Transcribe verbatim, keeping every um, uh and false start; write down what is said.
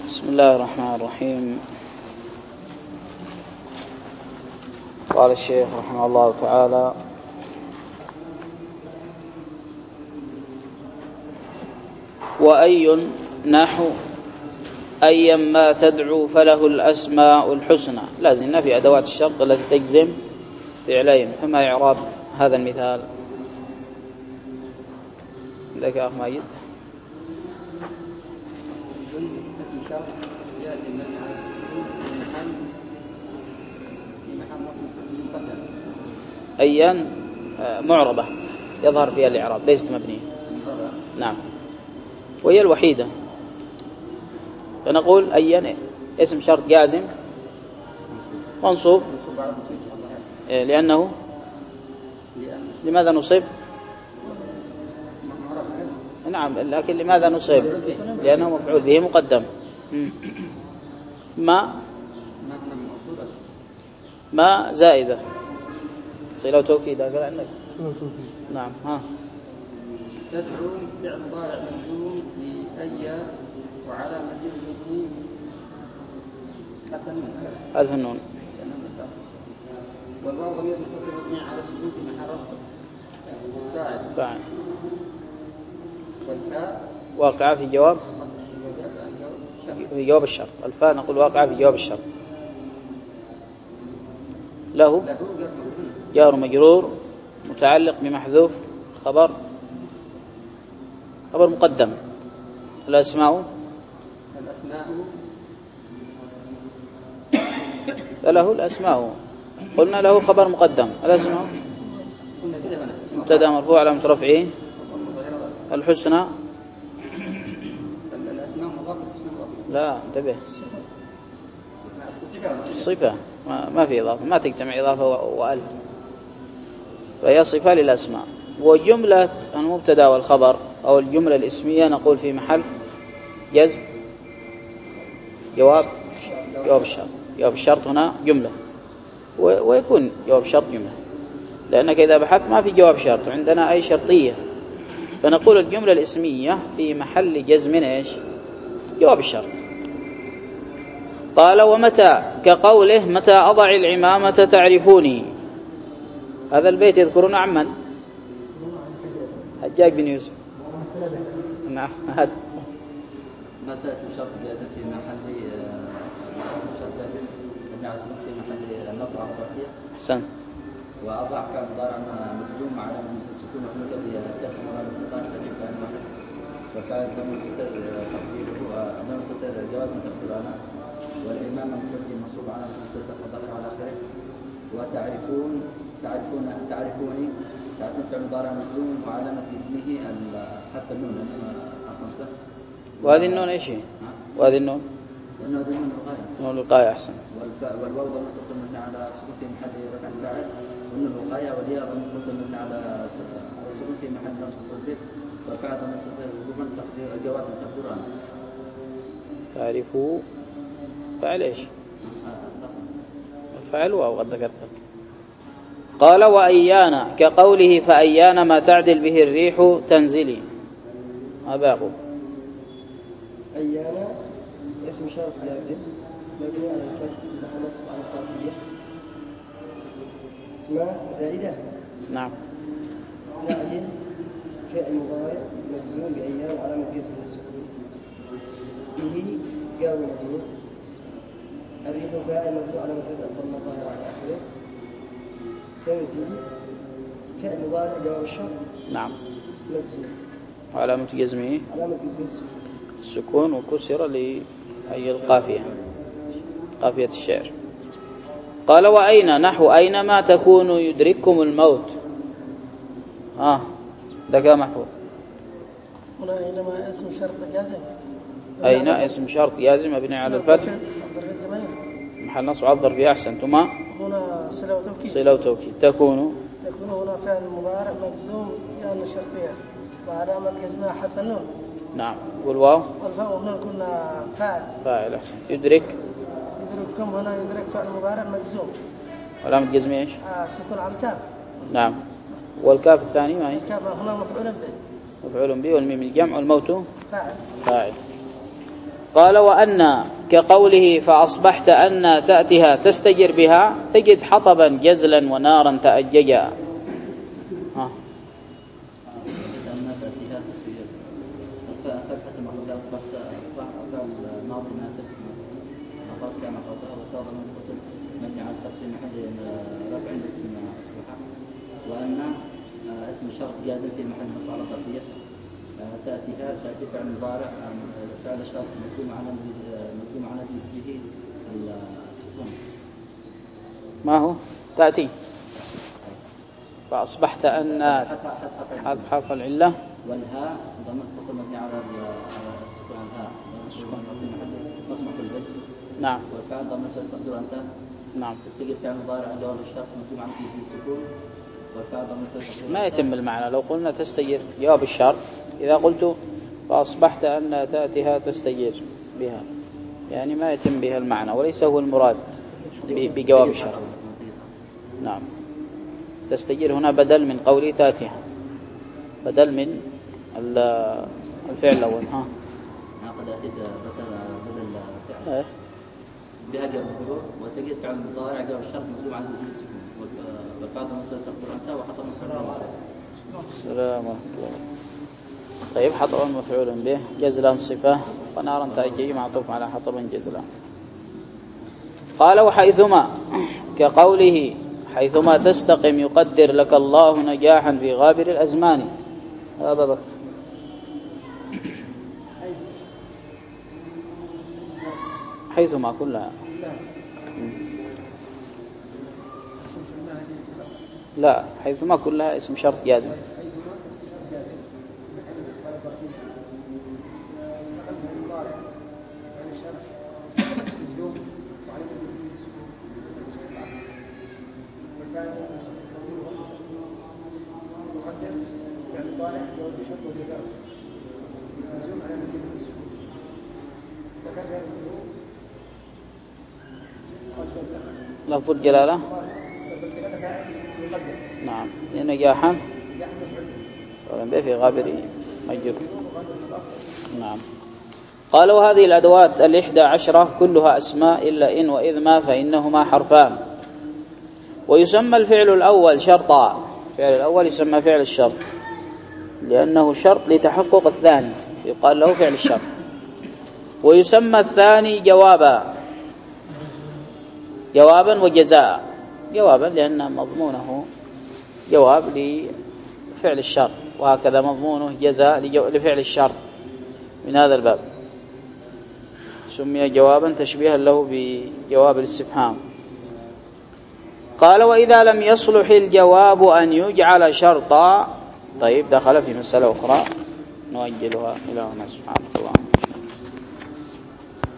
بسم الله الرحمن الرحيم. قال الشيخ رحمه الله تعالى: وأي نحو أيا ما تدعو فله الأسماء الحسنى. لازلنا في أدوات الشرط التي تجزم فعلين، فما إعراب هذا المثال؟ لك يا أخ ماجد. أيا معربة يظهر فيها الإعراب، ليست مبنية. نعم، وهي الوحيدة. فنقول أيا اسم شرط جازم منصوب، لأنه لماذا نصيب؟ نعم، لكن لماذا نصيب؟ لأنه مفعول به مقدم. ما ما زائدة صلة وتوكيد. قال عندك. نعم. ها تدعو فعل مضارع مجزوم لأي وعلى مجزومه حتى النون حذف النون، والواو ضمير متصل مبني على السكون في محل رفع فاعل، والفاء واقعة في جواب في جواب الشرط. الفاء نقول واقعة في جواب الشرط. له جار مجرور متعلق بمحذوف خبر خبر مقدم. الأسماء الأسماء فله الأسماء، قلنا له خبر مقدم. الأسماء مبتدأ مرفوع علامة رفعه الحسنى. الأسماء مضاف. لا انتبه، صفة ما, ما في إضافة، ما تجتمع إضافة وألف، فهي صفة للأسماء. وجملة المبتدأ والخبر أو الجملة الاسمية نقول في محل جزم جواب جواب الشرط. جواب الشرط هنا جملة، ويكون جواب الشرط جملة، لأنك إذا بحثت ما في جواب شرط عندنا أي شرطية، فنقول الجملة الاسمية في محل جزم إيش؟ جواب الشرط. قال: ومتى كقوله متى أضع العمامة تعرفوني. هذا البيت يذكرون عن من؟ حجاج بن يوسف. نعم. هذا متى اسم شرط جازم في محل اسم شرط جازم مبني على السكون في محل النصب على الظرفية. أحسن. وأضع فعل مضارع مجزوم على السكون مبني به كسر ولا متقاسم كان واحد، وكان ضمن ستر تقديره ضمن ستر جواز تقديرنا، والإمام المبتدئ منصوب على مستتر الظاهر على آخره. وتعرفون تعرفون تعرفوني تعرفون فعل مضارع مجزوم وعلامة اسمه حتى النون خمسة. وهذه النون ايش هي؟ وهذه النون لأنه هذه النون الوقاية. نون الوقاية. أحسن. والواو متصل مبني على السكون في محل رفع الفاعل، والنون الوقاية والياء متصل مبني على السكون في محل نصب التوكيد، والفاعل ضمير وجوبا تقدير جواز تقدير أنا. تعرفوا فعل ايش؟ الفعل واو قد ذكرت. قال: وأيانا كقوله فأيانا ما تعدل به الريح تنزلي. ما باقوا؟ أيانا اسم شرط لازم مبني على الفتح محل نصب على القافية. ما زائدة. نعم. تعدل فعل مضارع مجزوم بأيان علامة جزم السكون. به جار مجرور. الريح فاعل مرفوع علامة رفعه الضمة الظاهرة على آخره. تنزل فعل مضارع جواب الشرط. نعم. مجزوم وعلامة جزمه علامة جزم السكون السكون، وكسر لأي القافية قافية الشعر. قال: وأين نحو أينما تكونوا يدرككم الموت. آه ذكاء محفوظ. هنا أينما اسم شرط جازم. أين اسم شرط جازم مبني على الفتح محل نصب على الظرف. أحسنتما. هنا صلة وتوكيد. صلة وتوكيد. تكون تكون هنا فعل مضارع مجزوم لأن شرطية وعلامة جزمها حذف النون. نعم. والواو والواو هنا كنا فاعل. فاعل. أحسن. يدرك يدرككم هنا يدرك فعل مضارع مجزوم. علامة جزم ايش؟ آه سكون على الكاف. نعم. والكاف الثاني ما هي؟ الكاف هنا مفعول به. مفعول به، والميم الجمع، والموت فاعل. فاعل. قال وأن كقوله فأصبحت أن تأتيها تستجر بها تجد حطبا جزلا ونارا تأججا. ها أصبحت أصبح فعل ماضي ناسب أخذ كان أخذها وكان منفصل مبني على الفتح في محل رفع الاسم أصبح، وأن اسم شرط جازم في محل نصب على الظرفية. تأتيها تأتي فعل مضارع فعل الشرط مكتوب على مكتوب على به السكون. ما هو تأتي فأصبحت أن حذف حرف العلة والهاء ضمير متصل مبني على السكون الهاء في محل نصب كل بيت. نعم. والفعل ضمير تقدر أنت. نعم. تستجيب فعل مضارع جواب الشرط مكتوب على فيه السكون والفعل ضمير. ما يتم المعنى لو قلنا تستجير جواب الشرط. إذا قلت فأصبحت أن تأتيها تستجير بها يعني ما يتم بها المعنى وليس هو المراد بجواب الشرط. نعم. تستجير هنا بدل من قولي تأتيها، بدل من الفعل الأول. ها قد أتيت بدل بدل فعل بها جواب الحروف وتجد فعل مضارع جواب الشرط مكتوب على وجه السكون والفعل ضمير تقدر أنت وحط السلام عليكم. طيب حطبا مفعول به جزلا صفة ونارا تأجج معطوف على حطبا جزلا. قال وحيثما كقوله حيثما تستقم يقدر لك الله نجاحا في غابر الأزمان. هذا بك حيثما كلها لا حيثما كلها اسم شرط جازم. لفظ الجلالة نعم نجاحا ولم في غابر مجر. نعم. قالوا هذه الأدوات الإحدى عشرة كلها أسماء إلا إن وإذ ما فإنهما حرفان. ويسمى الفعل الأول شرطا، الفعل الأول يسمى فعل الشرط لأنه شرط لتحقق الثاني يقال له فعل الشرط. ويسمى الثاني جوابا، جوابا وجزاء. جوابا لأن مضمونه جواب لفعل الشرط، وهكذا مضمونه جزاء لفعل الشرط. من هذا الباب سمي جوابا تشبيها له بجواب الاستفهام. قال وإذا لم يصلح الجواب أن يجعل شرطا. طيب دخل في مسألة أخرى نؤجلها إلى هنا. سبحانك اللهم.